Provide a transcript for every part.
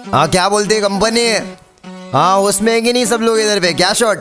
हाँ क्या बोलते कंपनी? हाँ उसमें है कि नहीं सब लोग इधर पे? क्या शॉट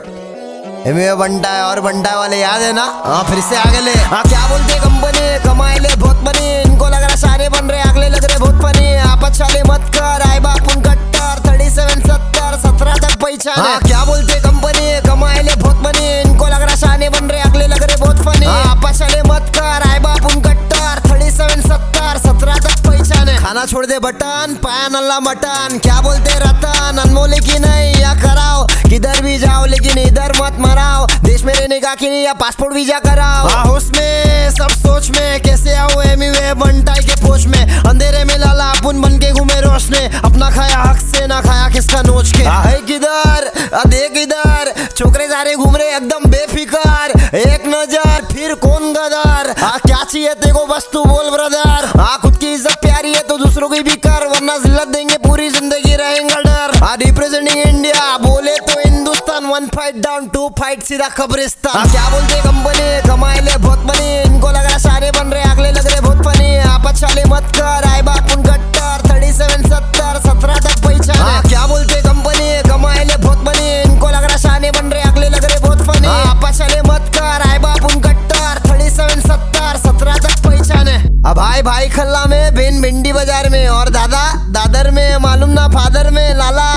बंटा है और बंटा वाले याद है ना? हाँ फिर से आगे ले। हाँ क्या बोलते कंपनी? कमाए ले बहुत बनी, इनको लग रहा सारे बन रहे, अगले लग रहे बहुत फनी। आपस वाले मत कर, आए बापुन कट्टर 37 70 17 तक पहचान। हाँ क्या बोलते कंपनी? कमाए ले बहुत बनी, इनको लग रहा सारे बन रहे, अगले लग रहे बहुत फनी। आपस वाले मत कर, आए बापुन कट्टर 37 70 17 तक पहचान। खाना छोड़ दे बटन, पाया नल्ला मटन। क्या बोलते रतन? अनमोल की नहीं या कराओ, किधर भी जाओ लेकिन इधर मत मराओ। देश में रहने का कि नहीं या पासपोर्ट वीजा कराओ। उसमें सब सोच में कैसे आओ एमीवे बंटाई के पोच में। अंधेरे में लाला अपुन बन के घूमे रोशने, अपना खाया हक से ना खाया किसका नोच के। है किधर देख इधर, छोकरे सारे घूम रहे एकदम बेफिकर। एक नजर फिर कौन गदर। क्या चाहिए तेको बस तू बोल ब्रदर। खुद की इज्जत प्यारी है तो दूसरों की भी कर, वरना जिल्लत देंगे पूरी जिंदगी रहेंगे डर। रिप्रेजेंटिंग इंडिया बोले तो हिंदुस्तान, 1 फाइट डाउन 2 फाइट सीधा कब्रिस्तान। क्या बोलते कंपनी? कमाए ले बहुत बनी, इनको लग रहा सारे बन रहे, अगले लग रहे बहुत फनी। आपस वाले मत कर, आए बापुन कट्टर 37 70 17 तक पहचान। क्या बोलते कंपनी? कमाए ले बहुत बनी, इनको लग रहा सारे बन रहे, अगले लग रहे बहुत फनी। आपस वाले मत कर, आए बापुन कट्टर 37 70 17 तक पहचान। अब भाई खल्ला में, बेन भिंडी बाजार में, और दादा दादर में, मालूम ना फादर में लाला।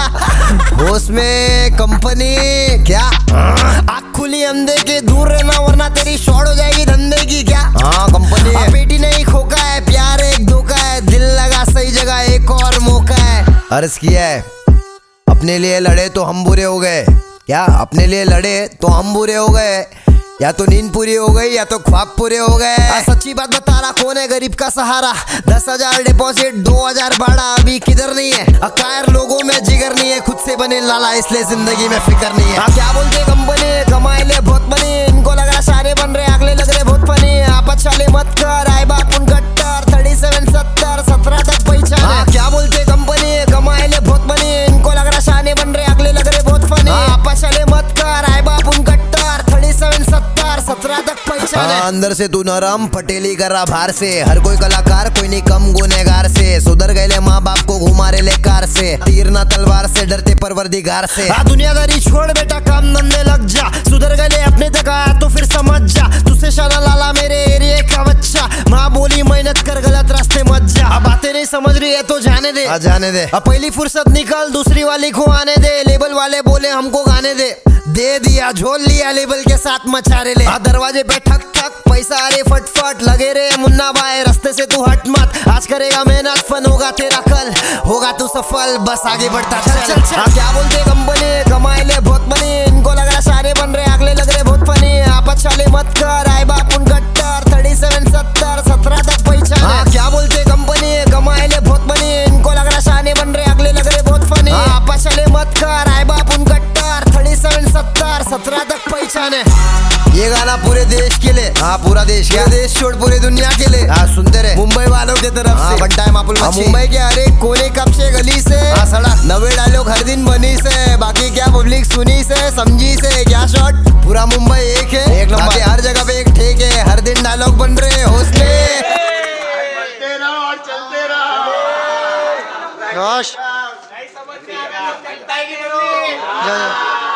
होश में कंपनी क्या? आँख खुली अंधे के दूर रहना, वरना तेरी शॉर्ट हो जाएगी धंधे की। क्या कंपनी? बेटी नहीं खोका है, प्यार एक धोखा है, दिल लगा सही जगह एक और मौका है। अर्ज किया है अपने लिए लड़े तो हम बुरे हो गए। क्या अपने लिए लड़े तो हम बुरे हो गए? या तो नींद पूरी हो गई या तो ख्वाब पूरे हो गए। सच्ची बात बता रहा, कौन है गरीब का सहारा? 10,000 डिपॉजिट 2,000 भाड़ा, अभी किधर नहीं है। अकायर लोगों में जिगर नहीं है, खुद से बने लाला इसलिए जिंदगी में फिक्र नहीं है। क्या बोलते कंपनी? कमाए ले बहुत बनी, इनको लग रहा सारे बन रहे, अगले लग रहे बहुत फनी। आपस वाले मत कर, आए बापुन कट्टर 37 70 17 तक पहचान। क्या बोलते कंपनी? कमाए ले बहुत बनी, इनको लग रहा सारे बन रहे, अगले लग रहे बहुत फनी। आपस वाले मत कर, आए बापुन कट्टर 37 70 17 तक पहचान। अंदर से तू नरम पटेली कर रहा बाहर से, हर कोई कलाकार कोई नहीं कम गुनेगार से। सुधर गए माँ बाप को घुमा रहे ले कार से, तीर ना तलवार से डरते परवरदिगार से। दुनियादारी छोड़ बेटा काम धंधे लग जा, सुधर गए अपने तक आया तो फिर समझ जा। तुझसे शाना लाला मेरे एरिया का बच्चा, माँ बोली मेहनत कर गलत रास्ते मत जा। अब बातें नहीं समझ रही है तो जाने दे, जाने दे। अब पहली फुर्सत निकल दूसरी वाली को आने दे। लेबल वाले बोले हमको गाने दे दिया झोल लिया लेबल के साथ मचारे ले। दरवाजे पे ठक ठक पैसा अरे फटफट लगे रे मुन्ना भाई, रास्ते से तू हट मत। आज करेगा मेहनत फन होगा तेरा कल, होगा तू सफल बस आगे बढ़ता चल। क्या बोलते कंपनी? कमाए ले बहुत बनी, इनको लग रहा सारे बन रहे, अगले लग रहे बहुत फनी। आपस वाले मत कर, आए बापुन कट्टर 37 70 17 तक पहचान। क्या बोलते कंपनी? कमाए ले बहुत बनी, इनको लग रहा सारे बन रहे, अगले लग रहे बहुत फनी। आपस वाले मत कर, आए बापुन कट्टर 37 70 17 तक पहचान है। ये गाना पूरे देश के लिए, हाँ पूरा देश, क्या देश छोड़ पूरी दुनिया के लिए। हाँ सुनते रहे मुंबई वालों की तरफ से। बनता है मापुल मुंबई के हर एक कोने कब से गली से, सड़क 90 डायलॉग हर दिन बनी से। बाकी क्या पब्लिक सुनी से समझी से, क्या शॉट पूरा मुंबई एक है, एक नंबर। हर जगह पे एक ठेक है, हर दिन डायलॉग बन रहे हौसले। नहीं समझ में आ रहा,